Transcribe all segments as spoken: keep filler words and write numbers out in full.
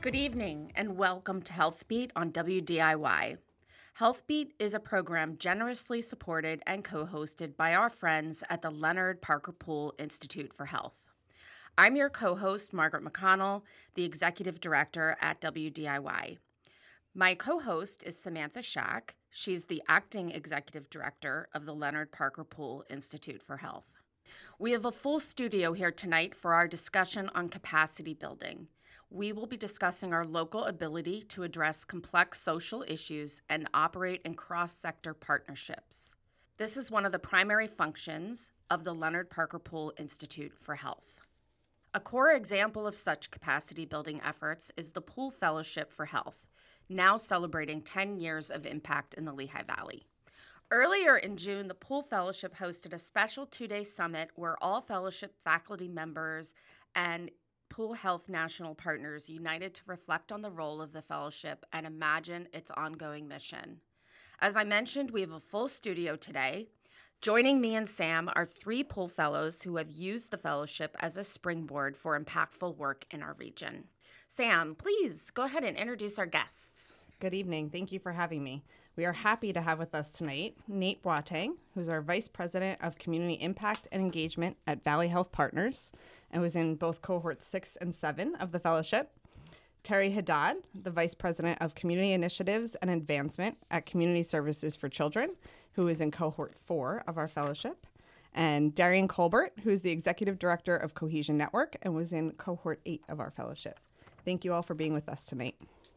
Good evening and welcome to HealthBeat on W D I Y. HealthBeat is a program generously supported and co-hosted by our friends at the Leonard Parker Pool Institute for Health. I'm your co-host, Margaret McConnell, the Executive Director at W D I Y. My co-host is Samantha Schack. She's the Acting Executive Director of the Leonard Parker Pool Institute for Health. We have a full studio here tonight for our discussion on capacity building. We will be discussing our local ability to address complex social issues and operate in cross-sector partnerships. This is one of the primary functions of the Leonard Parker Pool Institute for Health. A core example of such capacity building efforts is the Pool Fellowship for Health, now celebrating ten years of impact in the Lehigh Valley. Earlier in June, the Pool Fellowship hosted a special two-day summit where all fellowship faculty members and Pool Health National Partners united to reflect on the role of the fellowship and imagine its ongoing mission. As I mentioned, we have a full studio today. Joining me and Sam are three Pool Fellows who have used the fellowship as a springboard for impactful work in our region. Sam, please go ahead and introduce our guests. Good evening. Thank you for having me. We are happy to have with us tonight Nate Boateng, who's our Vice President of Community Impact and Engagement at Valley Health Partners and was in both cohorts six and seven of the fellowship. Terry Haddad, the Vice President of Community Initiatives and Advancement at Community Services for Children, who is in cohort four of our fellowship. And Darian Colbert, who is the Executive Director of Cohesion Network and was in cohort eight of our fellowship. Thank you all for being with us tonight.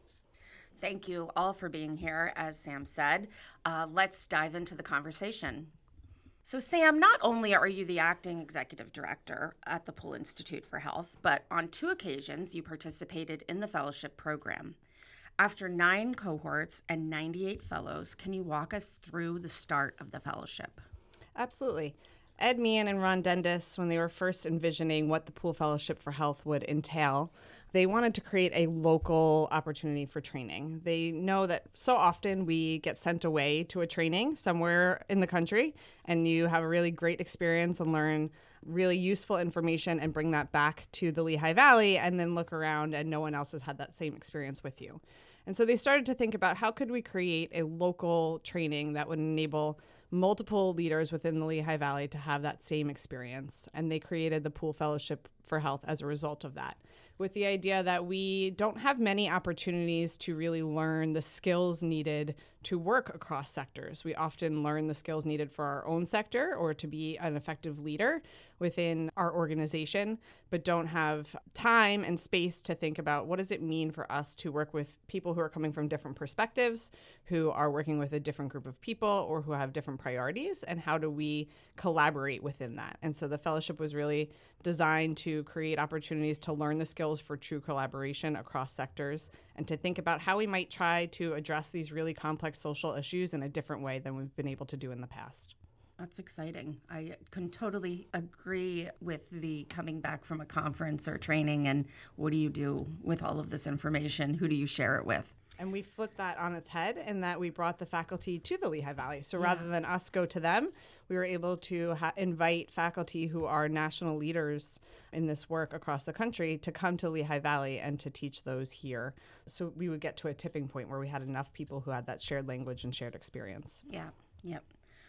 Thank you all for being here, as Sam said. Uh, let's dive into the conversation. So, Sam, not only are you the acting executive director at the Pool Institute for Health, but on two occasions you participated in the fellowship program. After nine cohorts and ninety-eight fellows, can you walk us through the start of the fellowship? Absolutely. Ed Meehan and Ron Dendis, when they were first envisioning what the Pool Fellowship for Health would entail, they wanted to create a local opportunity for training. They know that so often we get sent away to a training somewhere in the country, and you have a really great experience and learn really useful information and bring that back to the Lehigh Valley and then look around and no one else has had that same experience with you. And so they started to think about how could we create a local training that would enable multiple leaders within the Lehigh Valley to have that same experience. And they created the Pool Fellowship for Health as a result of that, with the idea that we don't have many opportunities to really learn the skills needed to work across sectors. We often learn the skills needed for our own sector or to be an effective leader within our organization, but don't have time and space to think about what does it mean for us to work with people who are coming from different perspectives, who are working with a different group of people or who have different priorities, and how do we collaborate within that. And so the fellowship was really designed to create opportunities to learn the skills for true collaboration across sectors and to think about how we might try to address these really complex social issues in a different way than we've been able to do in the past. That's exciting. I can totally agree with the coming back from a conference or training and what do you do with all of this information? Who do you share it with? And we flipped that on its head in that we brought the faculty to the Lehigh Valley. So yeah. rather than us go to them, we were able to ha- invite faculty who are national leaders in this work across the country to come to Lehigh Valley and to teach those here. So we would get to a tipping point where we had enough people who had that shared language and shared experience. Yeah, yep.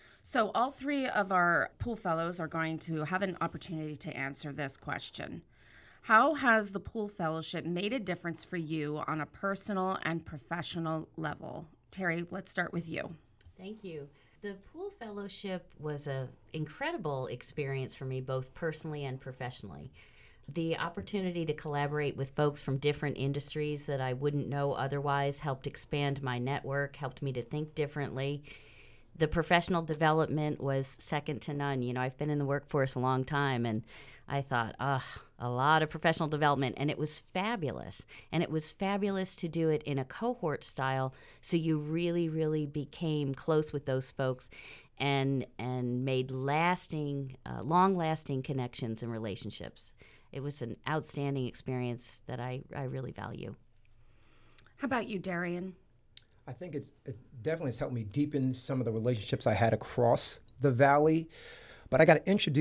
So all three of our Pool Fellows are going to have an opportunity to answer this question. How has the Pool Fellowship made a difference for you on a personal and professional level? Terry, let's start with you. Thank you. The Pool Fellowship was an incredible experience for me, both personally and professionally. The opportunity to collaborate with folks from different industries that I wouldn't know otherwise helped expand my network, helped me to think differently. The professional development was second to none. You know, I've been in the workforce a long time, and I thought, ah, oh, a lot of professional development, and it was fabulous. And it was fabulous to do it in a cohort style, so you really, really became close with those folks and and made lasting, uh, long-lasting connections and relationships. It was an outstanding experience that I, I really value. How about you, Darian? I think it's, it definitely has helped me deepen some of the relationships I had across the valley. But I got introduced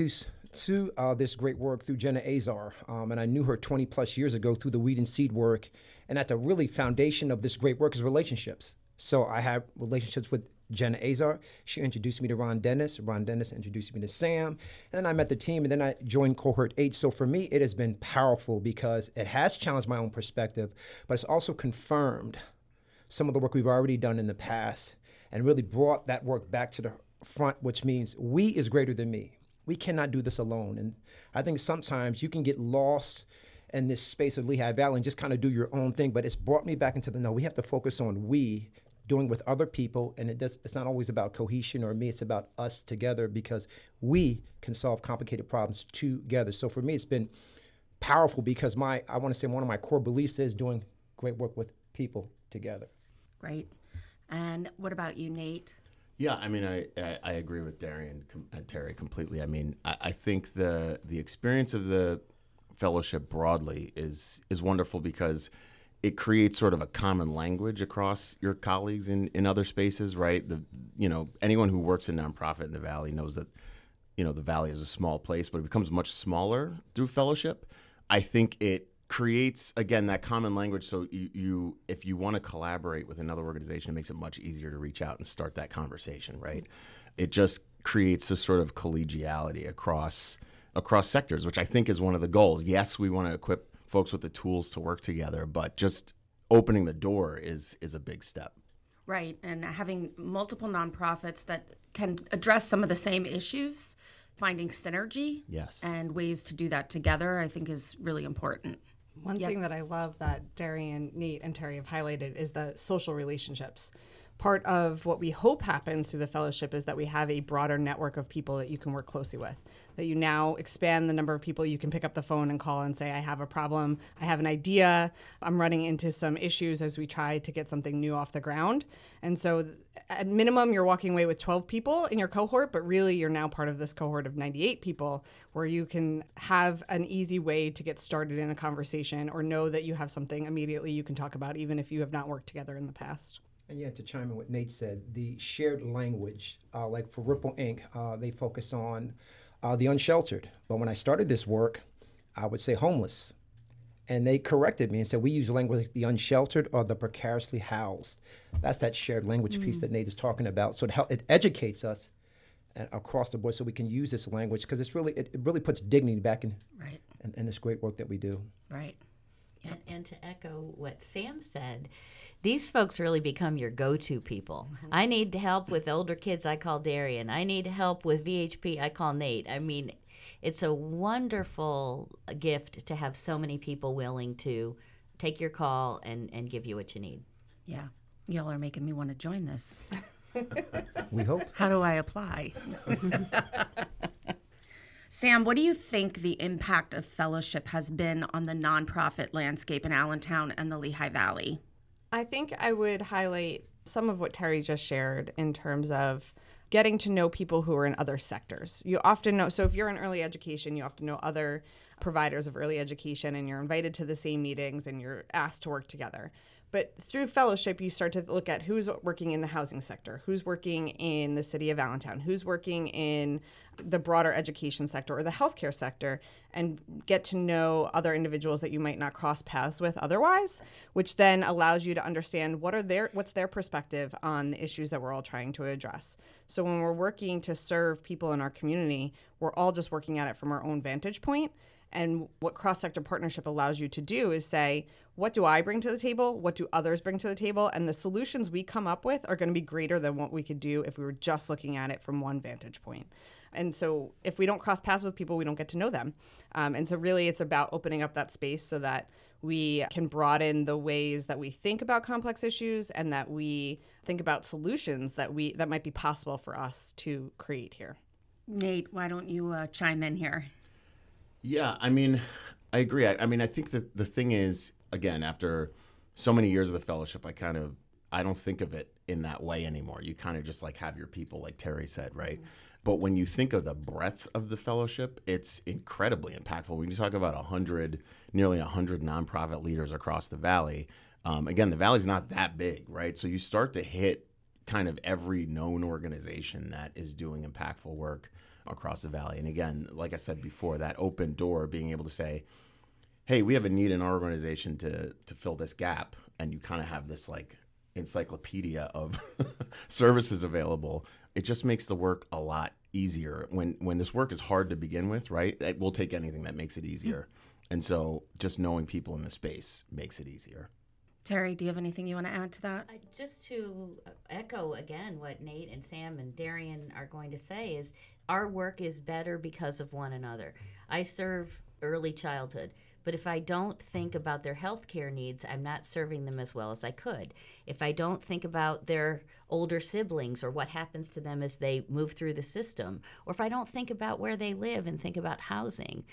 to uh, this great work through Jenna Azar, um, and I knew her twenty plus years ago through the Weed and Seed work. And at the really foundation of this great work is relationships. So I have relationships with Jenna Azar. She introduced me to Ron Dennis. Ron Dennis introduced me to Sam. And then I met the team, and then I joined Cohort eight. So for me, it has been powerful because it has challenged my own perspective, but it's also confirmed some of the work we've already done in the past and really brought that work back to the front, which means we is greater than me. We cannot do this alone. And I think sometimes you can get lost in this space of Lehigh Valley and just kind of do your own thing, but it's brought me back into the, no, we have to focus on we doing with other people, and it does, it's not always about cohesion or me, it's about us together because we can solve complicated problems together. So for me, it's been powerful because my, I want to say one of my core beliefs is doing great work with people together. Great. And what about you, Nate? Yeah, I mean, I, I, I agree with Darian and Terry completely. I mean, I, I think the the experience of the fellowship broadly is is wonderful because it creates sort of a common language across your colleagues in, in other spaces, right? The you know anyone who works in nonprofit in the Valley knows that you know the Valley is a small place, but it becomes much smaller through fellowship. I think it creates again that common language. So you, you if you want to collaborate with another organization, it makes it much easier to reach out and start that conversation, right? It just creates this sort of collegiality across. across sectors, which I think is one of the goals. Yes, we want to equip folks with the tools to work together, but just opening the door is is a big step. Right, and having multiple nonprofits that can address some of the same issues, finding synergy Yes. and ways to do that together, I think is really important. One Yes. thing that I love that Darian, Nate, and Terry have highlighted is the social relationships. Part of what we hope happens through the fellowship is that we have a broader network of people that you can work closely with, that you now expand the number of people you can pick up the phone and call and say, I have a problem, I have an idea, I'm running into some issues as we try to get something new off the ground. And so at minimum, you're walking away with twelve people in your cohort, but really you're now part of this cohort of ninety-eight people where you can have an easy way to get started in a conversation or know that you have something immediately you can talk about, even if you have not worked together in the past. And yeah, to chime in what Nate said, the shared language, uh, like for Ripple Incorporated, uh, they focus on uh, the unsheltered. But when I started this work, I would say homeless. And they corrected me and said, we use language like the unsheltered or the precariously housed. That's that shared language mm. piece that Nate is talking about. So it, help, it educates us and across the board so we can use this language because it's really it, it really puts dignity back in, right. in, in this great work that we do. Right. Yep. And, and to echo what Sam said, these folks really become your go-to people. Mm-hmm. I need help with older kids, I call Darian. I need help with V H P, I call Nate. I mean, it's a wonderful gift to have so many people willing to take your call and, and give you what you need. Yeah. Y'all are making me want to join this. We hope. How do I apply? Sam, what do you think the impact of fellowship has been on the nonprofit landscape in Allentown and the Lehigh Valley? I think I would highlight some of what Terry just shared in terms of getting to know people who are in other sectors. You often know, so if you're in early education, you often know other providers of early education and you're invited to the same meetings and you're asked to work together. But through fellowship, you start to look at who's working in the housing sector, who's working in the city of Allentown, who's working in the broader education sector or the healthcare sector, and get to know other individuals that you might not cross paths with otherwise, which then allows you to understand what are their what's their perspective on the issues that we're all trying to address. So when we're working to serve people in our community, we're all just working at it from our own vantage point. And what cross-sector partnership allows you to do is say, what do I bring to the table? What do others bring to the table? And the solutions we come up with are going to be greater than what we could do if we were just looking at it from one vantage point. And so if we don't cross paths with people, we don't get to know them. Um, and so really it's about opening up that space so that we can broaden the ways that we think about complex issues and that we think about solutions that we that might be possible for us to create here. Nate, why don't you uh, chime in here? Yeah, I mean, I agree. I, I mean, I think that the thing is, again, after so many years of the fellowship, I kind of, I don't think of it in that way anymore. You kind of just like have your people, like Terry said, right? Mm-hmm. But when you think of the breadth of the fellowship, it's incredibly impactful. When you talk about a hundred, nearly a hundred nonprofit leaders across the Valley, um, again, the Valley's not that big, right? So you start to hit kind of every known organization that is doing impactful work across the valley. And again, like I said before, that open door, being able to say, hey, we have a need in our organization to to fill this gap, and you kind of have this like encyclopedia of services available. It just makes the work a lot easier. When when this work is hard to begin with, right? It will take anything that makes it easier. And so just knowing people in the space makes it easier. Terry, do you have anything you want to add to that? Uh, just to echo again what Nate and Sam and Darian are going to say is our work is better because of one another. I serve early childhood, but if I don't think about their health care needs, I'm not serving them as well as I could. If I don't think about their older siblings or what happens to them as they move through the system, or if I don't think about where they live and think about housing,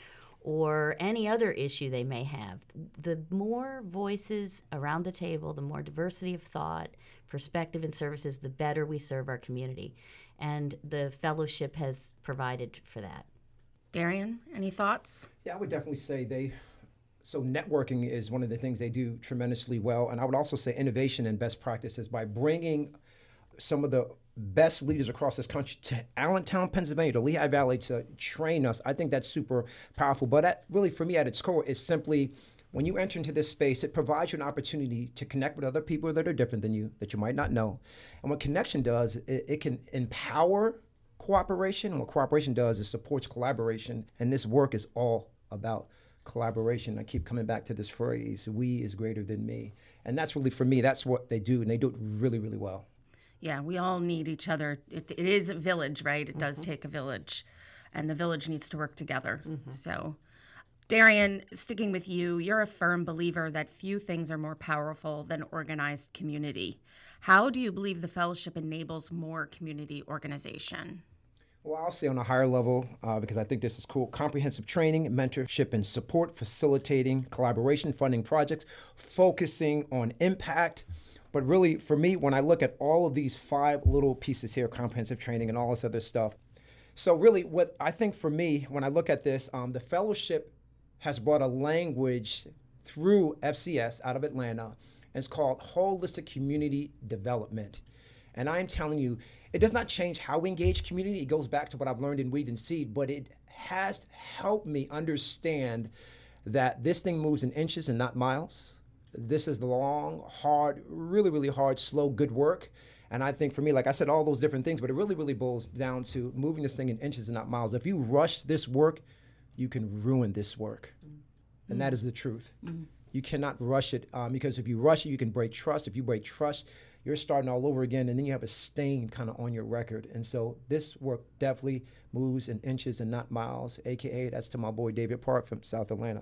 or any other issue they may have. The more voices around the table, the more diversity of thought, perspective, and services, the better we serve our community. And the fellowship has provided for that. Darian, any thoughts? Yeah, I would definitely say they, so networking is one of the things they do tremendously well. And I would also say innovation and best practices by bringing some of the best leaders across this country to Allentown, Pennsylvania, to Lehigh Valley to train us. I think that's super powerful. But that really, for me, at its core, is simply when you enter into this space, it provides you an opportunity to connect with other people that are different than you, that you might not know. And what connection does, it, it can empower cooperation. And what cooperation does is supports collaboration. And this work is all about collaboration. I keep coming back to this phrase, we is greater than me. And that's really, for me, that's what they do. And they do it really, really well. Yeah, we all need each other. It, it is a village, right? It mm-hmm. does take a village, and the village needs to work together. Mm-hmm. So, Darian, sticking with you, you're a firm believer that few things are more powerful than organized community. How do you believe the fellowship enables more community organization? Well, I'll say on a higher level, uh, because I think this is cool, comprehensive training, mentorship, and support, facilitating collaboration, funding projects, focusing on impact. But really, for me, when I look at all of these five little pieces here, comprehensive training and all this other stuff, so really what I think for me, when I look at this, um, the fellowship has brought a language through F C S out of Atlanta, and it's called Holistic Community Development. And I'm telling you, it does not change how we engage community. It goes back to what I've learned in Weed and Seed, but it has helped me understand that this thing moves in inches and not miles. This is long, hard, really, really hard, slow, good work. And I think for me, like I said, all those different things, but it really, really boils down to moving this thing in inches and not miles. If you rush this work, you can ruin this work. Mm-hmm. And that is the truth. Mm-hmm. You cannot rush it um, because if you rush it, you can break trust. If you break trust, you're starting all over again, and then you have a stain kind of on your record. And so this work definitely moves in inches and not miles, A K A that's to my boy David Park from South Atlanta.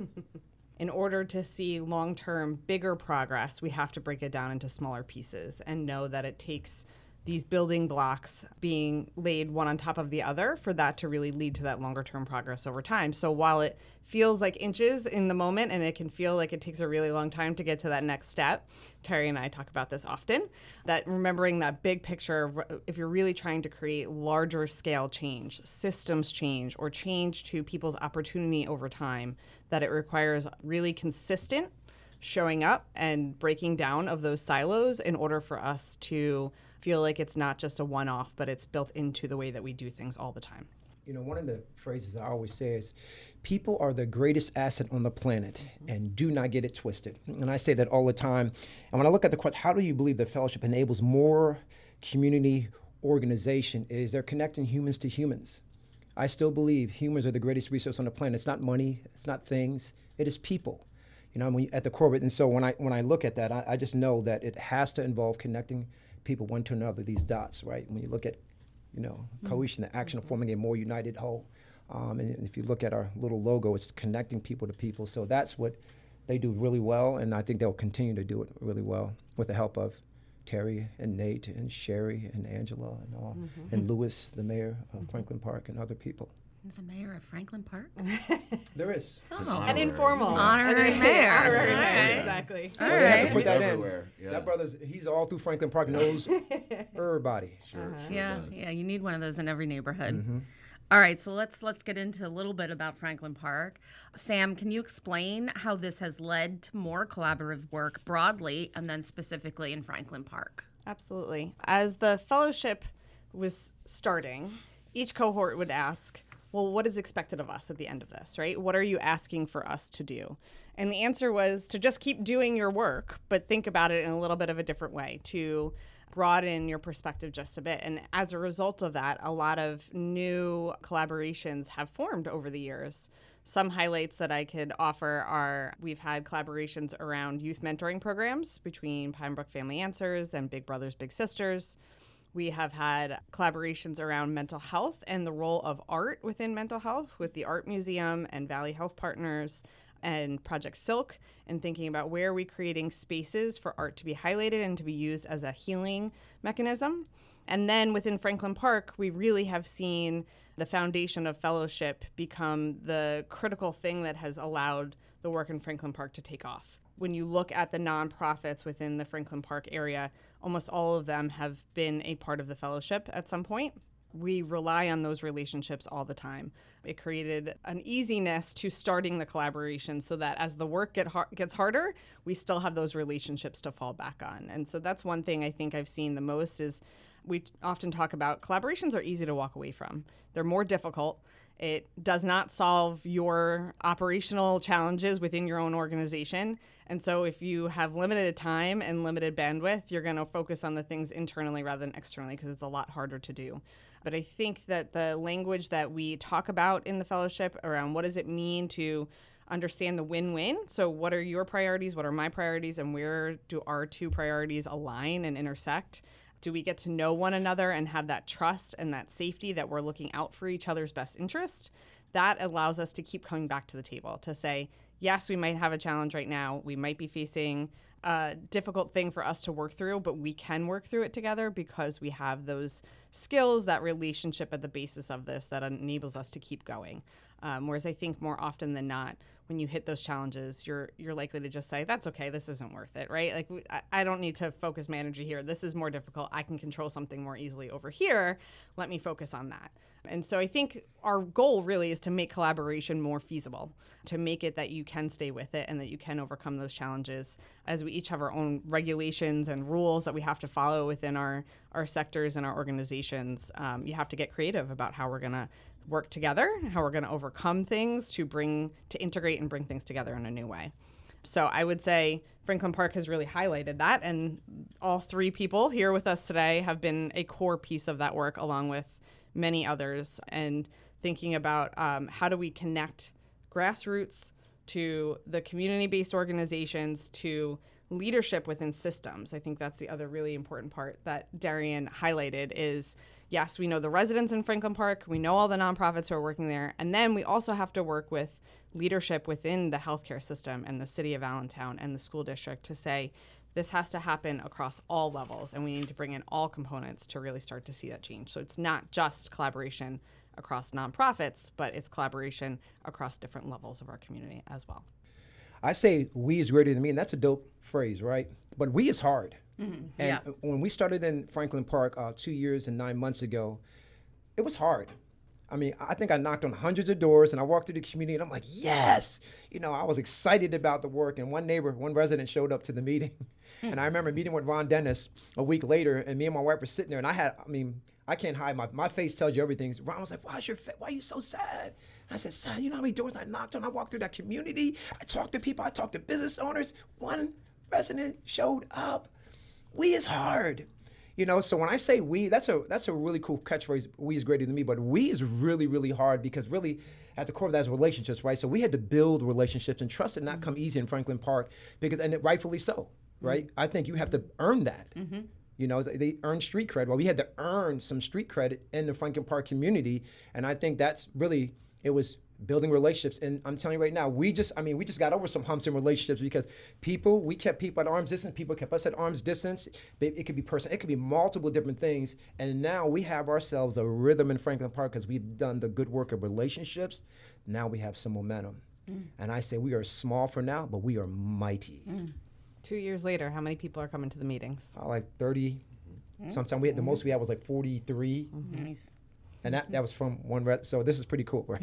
In order to see long-term, bigger progress, we have to break it down into smaller pieces and know that it takes these building blocks being laid one on top of the other for that to really lead to that longer-term progress over time. So while it feels like inches in the moment and it can feel like it takes a really long time to get to that next step, Terry and I talk about this often, that remembering that big picture of if you're really trying to create larger scale change, systems change, or change to people's opportunity over time, that it requires really consistent showing up and breaking down of those silos in order for us to feel like it's not just a one-off, but it's built into the way that we do things all the time. You know, one of the phrases I always say is, people are the greatest asset on the planet, and do not get it twisted. And I say that all the time. And when I look at the question, how do you believe the fellowship enables more community organization, is they're connecting humans to humans. I still believe humans are the greatest resource on the planet. It's not money, it's not things, it is people. You know, when you, at the core of it. And so when I when I look at that, I, I just know that it has to involve connecting people one to another, these dots, right? When you look at, you know, cohesion, the action of forming a more united whole. Um, and if you look at our little logo, it's connecting people to people. So that's what they do really well, and I think they'll continue to do it really well with the help of Terry and Nate and Sherry and Angela and all, mm-hmm. and Lewis, the mayor of mm-hmm. Franklin Park, and other people. There's a mayor of Franklin Park? There is. Oh. An informal. Honorary mayor. Honorary All mayor, right. exactly. All well, right. To put that in. Everywhere. Yeah. That brother's, he's all through Franklin Park, knows everybody. Sure, Uh-huh. sure Yeah, does. yeah, you need one of those in every neighborhood. Mm-hmm. All right, so let's let's get into a little bit about Franklin Park. Sam, can you explain how this has led to more collaborative work broadly and then specifically in Franklin Park? Absolutely. As the fellowship was starting, each cohort would ask, well, what is expected of us at the end of this, right? What are you asking for us to do? And the answer was to just keep doing your work, but think about it in a little bit of a different way, to broaden your perspective just a bit. And as a result of that, a lot of new collaborations have formed over the years. Some highlights that I could offer are we've had collaborations around youth mentoring programs between Pine Brook Family Answers and Big Brothers Big Sisters. We have had collaborations around mental health and the role of art within mental health with the Art Museum and Valley Health Partners and Project Silk, and thinking about where are we creating spaces for art to be highlighted and to be used as a healing mechanism. And then within Franklin Park, we really have seen the foundation of fellowship become the critical thing that has allowed the work in Franklin Park to take off. When you look at the nonprofits within the Franklin Park area, almost all of them have been a part of the fellowship at some point. We rely on those relationships all the time. It created an easiness to starting the collaboration so that as the work get har- gets harder, we still have those relationships to fall back on. And so that's one thing I think I've seen the most is we often talk about collaborations are easy to walk away from. They're more difficult. It does not solve your operational challenges within your own organization. And so if you have limited time and limited bandwidth, you're going to focus on the things internally rather than externally because it's a lot harder to do. But I think that the language that we talk about in the fellowship around what does it mean to understand the win-win. So what are your priorities? What are my priorities? And where do our two priorities align and intersect? Do we get to know one another and have that trust and that safety that we're looking out for each other's best interest? That allows us to keep coming back to the table to say, yes, we might have a challenge right now. We might be facing a difficult thing for us to work through, but we can work through it together because we have those skills, that relationship at the basis of this that enables us to keep going. Um, whereas I think more often than not, when you hit those challenges, you're you're likely to just say, that's okay, this isn't worth it, right? Like, I, I don't need to focus my energy here. This is more difficult. I can control something more easily over here. Let me focus on that. And so I think our goal really is to make collaboration more feasible, to make it that you can stay with it and that you can overcome those challenges. As we each have our own regulations and rules that we have to follow within our, our sectors and our organizations, um, you have to get creative about how we're going to work together, how we're going to overcome things to bring, to integrate and bring things together in a new way. So I would say Franklin Park has really highlighted that, and all three people here with us today have been a core piece of that work along with many others, and thinking about um, how do we connect grassroots to the community-based organizations to leadership within systems. I think that's the other really important part that Darian highlighted is, yes, we know the residents in Franklin Park, we know all the nonprofits who are working there, and then we also have to work with leadership within the healthcare system and the city of Allentown and the school district to say, this has to happen across all levels, and we need to bring in all components to really start to see that change. So it's not just collaboration across nonprofits, but it's collaboration across different levels of our community as well. I say we is greater than me, and that's a dope phrase, right? But we is hard. Mm-hmm. And yeah. when we started in Franklin Park uh, two years and nine months ago, it was hard. I mean, I think I knocked on hundreds of doors, and I walked through the community, and I'm like, yes! You know, I was excited about the work, and one neighbor, one resident showed up to the meeting, and I remember meeting with Ron Dennis a week later, and me and my wife were sitting there, and I had, I mean, I can't hide, my, my face tells you everything. Ron was like, why's your fa- why are you so sad? And I said, son, you know how many doors I knocked on? I walked through that community, I talked to people, I talked to business owners, one resident showed up. We is hard. You know, so when I say we, that's a that's a really cool catchphrase, we is greater than me, but we is really, really hard because really at the core of that is relationships, right? So we had to build relationships, and trust did not come easy in Franklin Park because, and it, rightfully so, right? Mm-hmm. I think you have to earn that. Mm-hmm. You know, they earn street cred. Well, we had to earn some street credit in the Franklin Park community, and I think that's really, it was building relationships. And I'm telling you right now, we just, I mean, we just got over some humps in relationships because people, we kept people at arm's distance, people kept us at arm's distance. It could be personal, it could be multiple different things. And now we have ourselves a rhythm in Franklin Park because we've done the good work of relationships. Now we have some momentum. Mm. And I say we are small for now, but we are mighty. Mm. Two years later, how many people are coming to the meetings? Uh, like thirty. Mm. Sometimes we had, the most we had was like forty-three. Mm-hmm. Nice. And that, that was from one rep, so this is pretty cool. Right?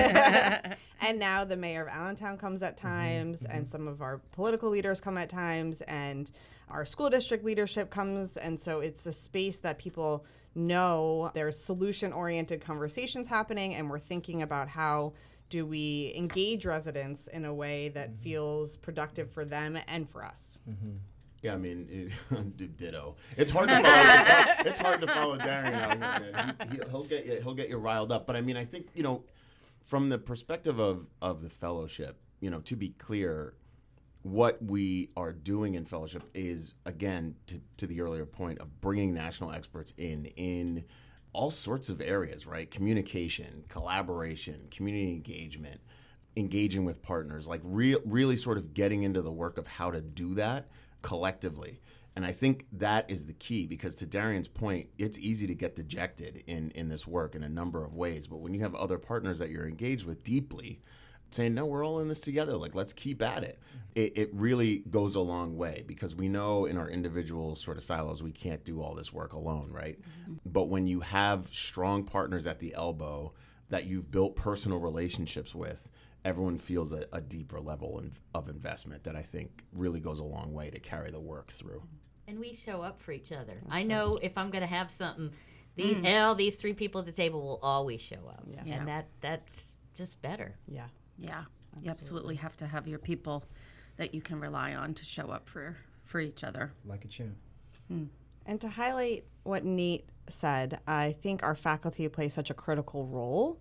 And now the mayor of Allentown comes at times, mm-hmm. and some of our political leaders come at times, and our school district leadership comes, and so it's a space that people know there's solution-oriented conversations happening, and we're thinking about how do we engage residents in a way that mm-hmm. feels productive for them and for us. Mm-hmm. Yeah, I mean, it, ditto. It's hard to follow. It's hard, it's hard to follow Darian out here, man. He, he'll get you. He'll get you riled up. But I mean, I think, you know, from the perspective of of the fellowship, you know, to be clear, what we are doing in fellowship is, again, to to the earlier point of bringing national experts in in all sorts of areas, right? Communication, collaboration, community engagement, engaging with partners, like re- really sort of getting into the work of how to do that collectively. And I think that is the key, because to Darian's point, it's easy to get dejected in, in this work in a number of ways. But when you have other partners that you're engaged with deeply, saying, no, we're all in this together, like, let's keep at it, it, it really goes a long way, because we know in our individual sort of silos, we can't do all this work alone, right? Mm-hmm. But when you have strong partners at the elbow that you've built personal relationships with, everyone feels a, a deeper level in, of investment that I think really goes a long way to carry the work through. And we show up for each other. That's I know right. if I'm going to have something, these mm. hell, these three people at the table will always show up. Yeah. Yeah. And that that's just better. Yeah. Yeah. Absolutely. You absolutely have to have your people that you can rely on to show up for, for each other. Like a champ. Mm. And to highlight what Nate said, I think our faculty play such a critical role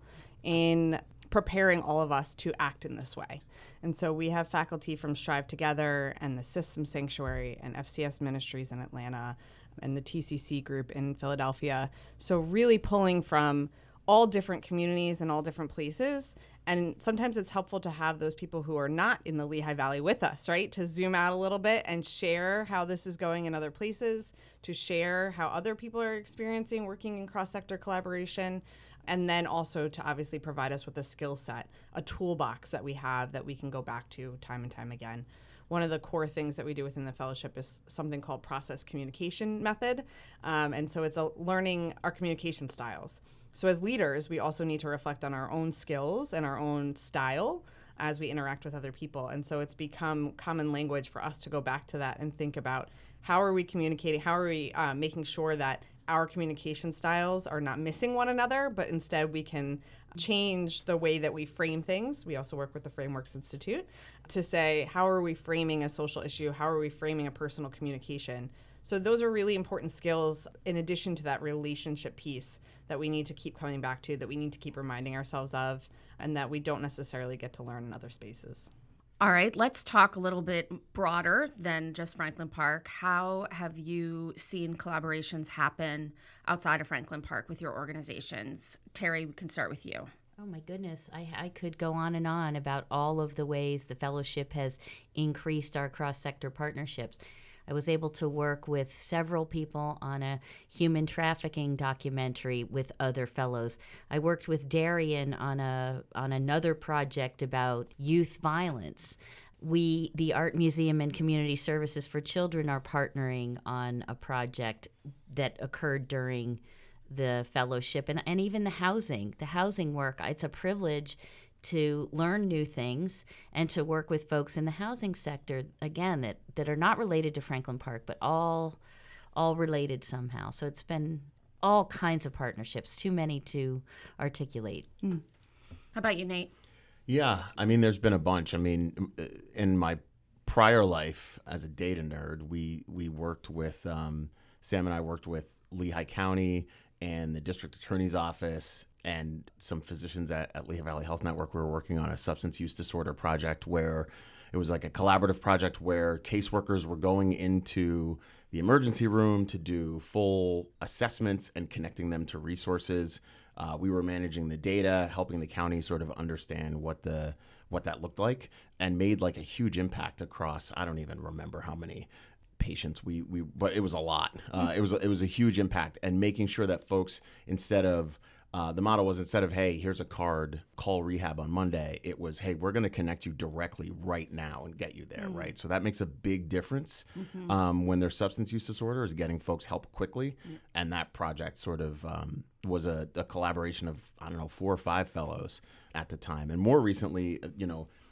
in preparing all of us to act in this way. And so we have faculty from Strive Together and the System Sanctuary and F C S Ministries in Atlanta and the T C C group in Philadelphia. So really pulling from all different communities and all different places. And sometimes it's helpful to have those people who are not in the Lehigh Valley with us, right? To zoom out a little bit and share how this is going in other places, to share how other people are experiencing working in cross-sector collaboration, and then also to obviously provide us with a skill set, a toolbox that we have that we can go back to time and time again. One of the core things that we do within the fellowship is something called process communication method. Um, and so it's a learning our communication styles. So as leaders, we also need to reflect on our own skills and our own style as we interact with other people. And so it's become common language for us to go back to that and think about how are we communicating, how are we uh, making sure that our communication styles are not missing one another, but instead we can change the way that we frame things. We also work with the Frameworks Institute to say, how are we framing a social issue? How are we framing a personal communication? So those are really important skills in addition to that relationship piece that we need to keep coming back to, that we need to keep reminding ourselves of, and that we don't necessarily get to learn in other spaces. All right, let's talk a little bit broader than just Franklin Park. How have you seen collaborations happen outside of Franklin Park with your organizations? Terry, we can start with you. Oh my goodness, I, I could go on and on about all of the ways the fellowship has increased our cross-sector partnerships. I was able to work with several people on a human trafficking documentary with other fellows. I worked with Darian on a on another project about youth violence. We, the Art Museum and Community Services for Children, are partnering on a project that occurred during the fellowship, and, and even the housing, the housing work. It's a privilege to learn new things and to work with folks in the housing sector, again, that, that are not related to Franklin Park, but all all related somehow. So it's been all kinds of partnerships, too many to articulate. Mm. How about you, Nate? Yeah, I mean, there's been a bunch. I mean, in my prior life as a data nerd, we, we worked with, um, Sam and I worked with Lehigh County and the district attorney's office and some physicians at, at Lehigh Valley Health Network. We were working on a substance use disorder project where it was like a collaborative project where caseworkers were going into the emergency room to do full assessments and connecting them to resources. Uh, we were managing the data, helping the county sort of understand what the what that looked like, and made like a huge impact across, I don't even remember how many patients we we but it was a lot. Uh, it was it was a huge impact, and making sure that folks, instead of Uh, the model was, instead of, hey, here's a card, call rehab on Monday, it was, hey, we're going to connect you directly right now and get you there, mm. right? So that makes a big difference mm-hmm. um, when there's substance use disorder, is getting folks help quickly. Mm. And that project sort of um, was a, a collaboration of, I don't know, four or five fellows at the time. And more recently, you know,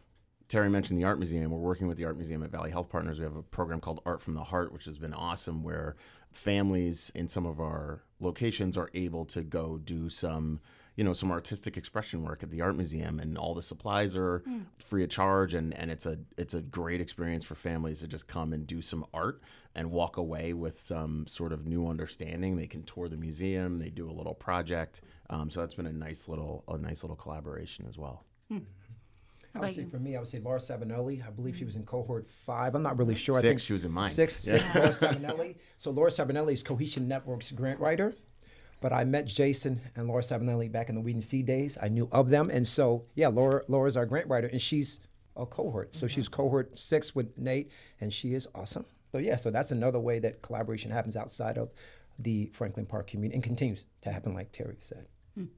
Terry mentioned the Art Museum. We're working with the Art Museum at Valley Health Partners. We have a program called Art from the Heart, which has been awesome, where families in some of our locations are able to go do some, you know, some artistic expression work at the Art Museum, and all the supplies are mm. free of charge, and, and it's a it's a great experience for families to just come and do some art and walk away with some sort of new understanding. They can tour the museum, they do a little project, um, so that's been a nice little a nice little collaboration as well. Mm. I would say for me, I would say Laura Sabanelli. I believe mm-hmm. she was in cohort five. I'm not really sure. Six, I think she was in mine. Six, yeah. six Laura Sabanelli. So Laura Sabanelli is Cohesion Network's grant writer. But I met Jason and Laura Sabanelli back in the Weed and Seed days. I knew of them. And so, yeah, Laura Laura's our grant writer, and she's a cohort. So mm-hmm. she's cohort six with Nate, and she is awesome. So, yeah, so that's another way that collaboration happens outside of the Franklin Park community and continues to happen, like Terry said.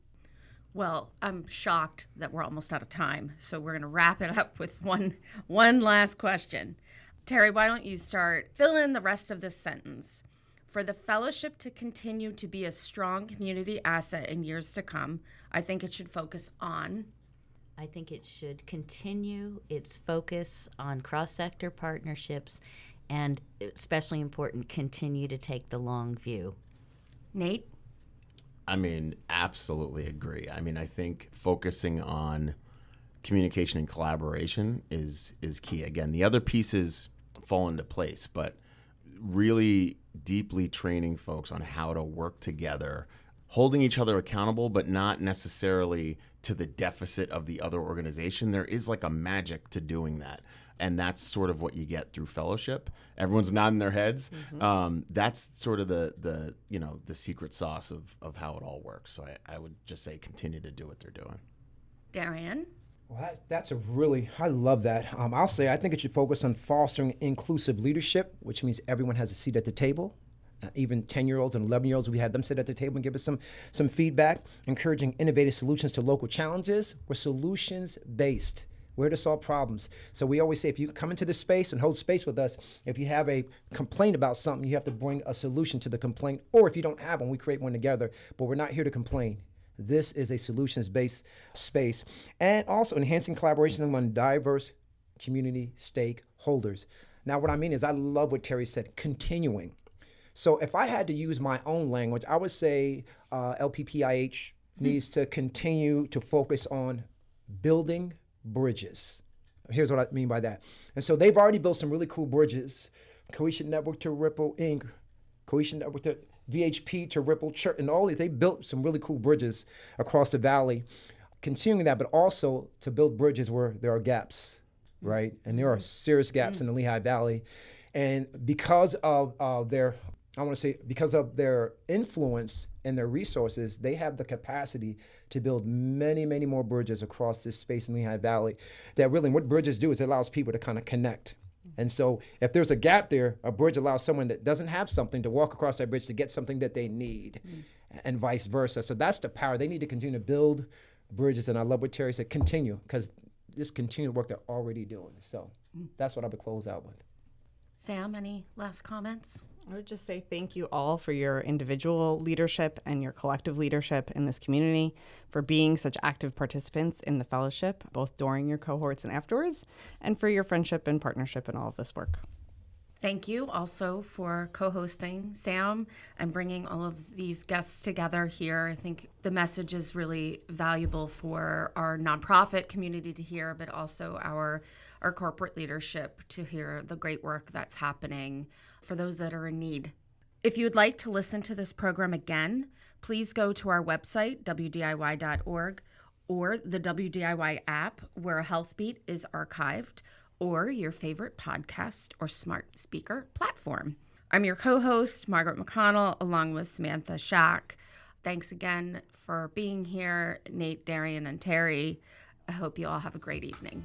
Well, I'm shocked that we're almost out of time, so we're going to wrap it up with one one last question. Terry, why don't you start? Fill in the rest of this sentence. For the fellowship to continue to be a strong community asset in years to come, I think it should focus on... I think it should continue its focus on cross-sector partnerships, and especially important, continue to take the long view. Nate? I mean, absolutely agree. I mean, I think focusing on communication and collaboration is is key. Again, the other pieces fall into place, but really deeply training folks on how to work together, holding each other accountable, but not necessarily to the deficit of the other organization. There is like a magic to doing that. And that's sort of what you get through fellowship. Everyone's nodding their heads. Mm-hmm. Um, that's sort of the the you know the secret sauce of, of how it all works. So I, I would just say continue to do what they're doing. Darian? Well, that, that's a really, I love that. Um, I'll say I think it should focus on fostering inclusive leadership, which means everyone has a seat at the table. Uh, even ten-year-olds and eleven-year-olds, we had them sit at the table and give us some some feedback, encouraging innovative solutions to local challenges. We're solutions-based. Where to solve problems. So we always say, if you come into this space and hold space with us, if you have a complaint about something, you have to bring a solution to the complaint. Or if you don't have one, we create one together. But we're not here to complain. This is a solutions-based space. And also enhancing collaboration among diverse community stakeholders. Now, what I mean is I love what Terry said, continuing. So if I had to use my own language, I would say uh, L P P I H mm-hmm. needs to continue to focus on building bridges. Here's what I mean by that. And so they've already built some really cool bridges. Cohesion Network to Ripple Incorporated, Cohesion Network to V H P to Ripple Church, and all these, they built some really cool bridges across the valley. Continuing that, but also to build bridges where there are gaps, right? And there are serious gaps mm-hmm. in the Lehigh Valley. And because of uh, their, I want to say, because of their influence and their resources, they have the capacity to build many, many more bridges across this space in Lehigh Valley. That really, what bridges do is it allows people to kind of connect. And so if there's a gap there, a bridge allows someone that doesn't have something to walk across that bridge to get something that they need, mm. and vice versa. So that's the power. They need to continue to build bridges. And I love what Terry said, continue, because just continue the work they're already doing. So mm. that's what I would close out with. Sam, any last comments? I would just say thank you all for your individual leadership and your collective leadership in this community, for being such active participants in the fellowship, both during your cohorts and afterwards, and for your friendship and partnership in all of this work. Thank you also for co-hosting, Sam, and bringing all of these guests together here. I think the message is really valuable for our nonprofit community to hear, but also our our corporate leadership to hear the great work that's happening for those that are in need. If you would like to listen to this program again, please go to our website, W D I Y dot org, or the W D I Y app, where HealthBeat is archived, or your favorite podcast or smart speaker platform. I'm your co-host, Margaret McConnell, along with Samantha Shack. Thanks again for being here, Nate, Darian, and Terry. I hope you all have a great evening.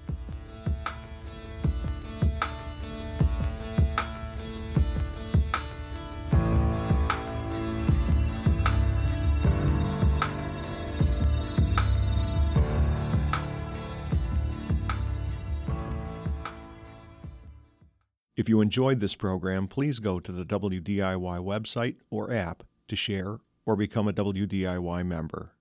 If you enjoyed this program, please go to the W D I Y website or app to share or become a W D I Y member.